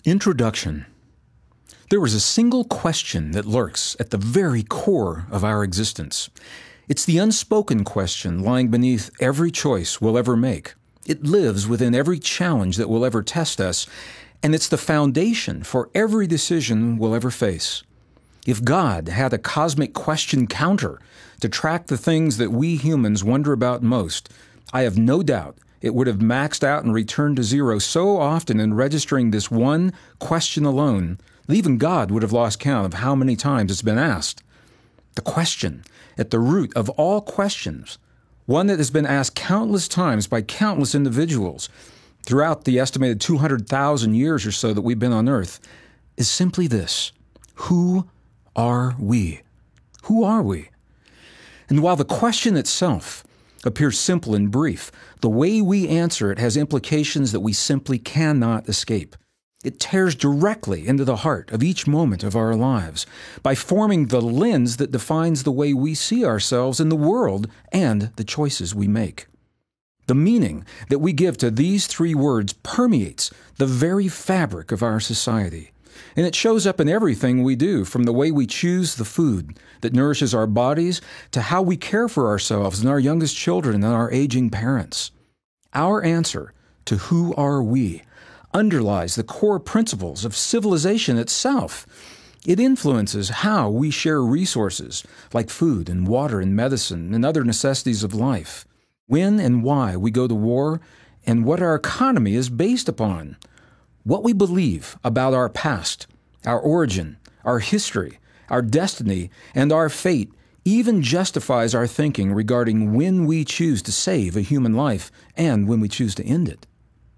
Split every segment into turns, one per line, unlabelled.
Introduction. There is a single question that lurks at the very core of our existence. It's the unspoken question lying beneath every choice we'll ever make. It lives within every challenge that will ever test us, and it's the foundation for every decision we'll ever face. If God had a cosmic question counter to track the things that we humans wonder about most, I have no doubt it would have maxed out and returned to zero so often in registering this one question alone that even God would have lost count of how many times it's been asked. The question at the root of all questions, one that has been asked countless times by countless individuals throughout the estimated 200,000 years or so that we've been on Earth, is simply this: who are we? Who are we? And while the question itself appears simple and brief, the way we answer it has implications that we simply cannot escape. It tears directly into the heart of each moment of our lives by forming the lens that defines the way we see ourselves in the world and the choices we make. The meaning that we give to these three words permeates the very fabric of our society. And it shows up in everything we do, from the way we choose the food that nourishes our bodies to how we care for ourselves and our youngest children and our aging parents. Our answer to who are we underlies the core principles of civilization itself. It influences how we share resources like food and water and medicine and other necessities of life, when and why we go to war, and what our economy is based upon. What we believe about our past, our origin, our history, our destiny, and our fate even justifies our thinking regarding when we choose to save a human life and when we choose to end it.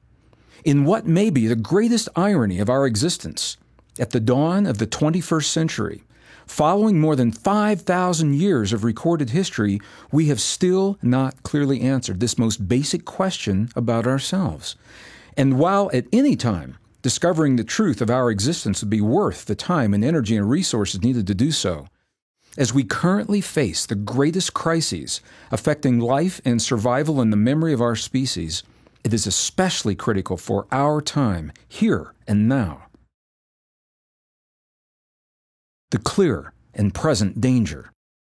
In what may be the greatest irony of our existence, at the dawn of the 21st century, following more than 5,000 years of recorded history, we have still not clearly answered this most basic question about ourselves. And while at any time discovering the truth of our existence would be worth the time and energy and resources needed to do so, as we currently face the greatest crises affecting life and survival in the memory of our species, it is especially critical for our time, here and now. The clear and present danger.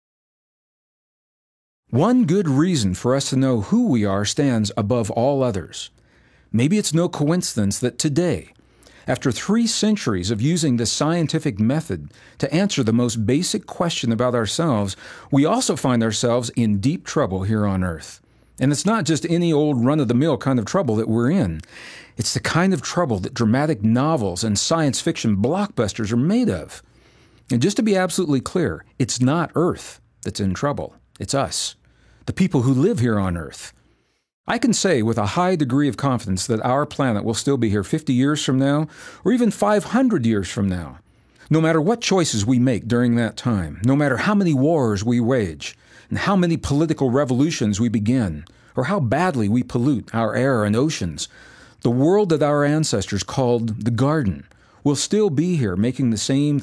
One good reason for us to know who we are stands above all others. Maybe it's no coincidence that today, after 3 centuries of using the scientific method to answer the most basic question about ourselves, we also find ourselves in deep trouble here on Earth. And it's not just any old run-of-the-mill kind of trouble that we're in. It's the kind of trouble that dramatic novels and science fiction blockbusters are made of. And just to be absolutely clear, it's not Earth that's in trouble. It's us, the people who live here on Earth. I can say with a high degree of confidence that our planet will still be here 50 years from now, or even 500 years from now. No matter what choices we make during that time, no matter how many wars we wage, and how many political revolutions we begin, or how badly we pollute our air and oceans, the world that our ancestors called the Garden will still be here, making the same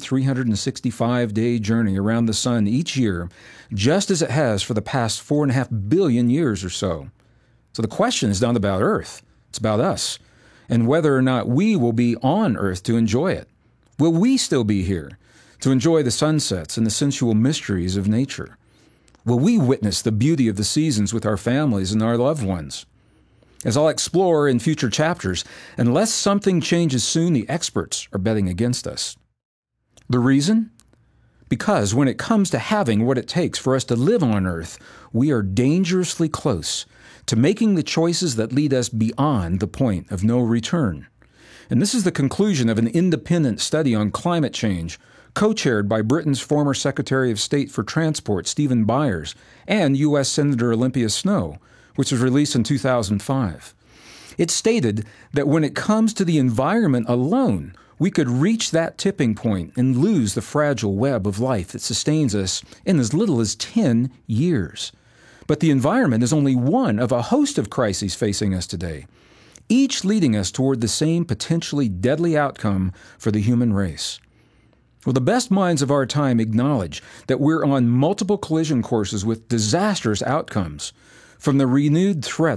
365-day journey around the sun each year, just as it has for the past 4.5 billion years or so. So the question is not about Earth, it's about us, and whether or not we will be on Earth to enjoy it. Will we still be here to enjoy the sunsets and the sensual mysteries of nature? Will we witness the beauty of the seasons with our families and our loved ones? As I'll explore in future chapters, unless something changes soon, the experts are betting against us. The reason? Because when it comes to having what it takes for us to live on Earth, we are dangerously close to making the choices that lead us beyond the point of no return. And this is the conclusion of an independent study on climate change, co-chaired by Britain's former Secretary of State for Transport, Stephen Byers, and U.S. Senator Olympia Snowe, which was released in 2005. It stated that when it comes to the environment alone, we could reach that tipping point and lose the fragile web of life that sustains us in as little as 10 years. But the environment is only one of a host of crises facing us today, each leading us toward the same potentially deadly outcome for the human race. Well, the best minds of our time acknowledge that we're on multiple collision courses with disastrous outcomes, from the renewed threat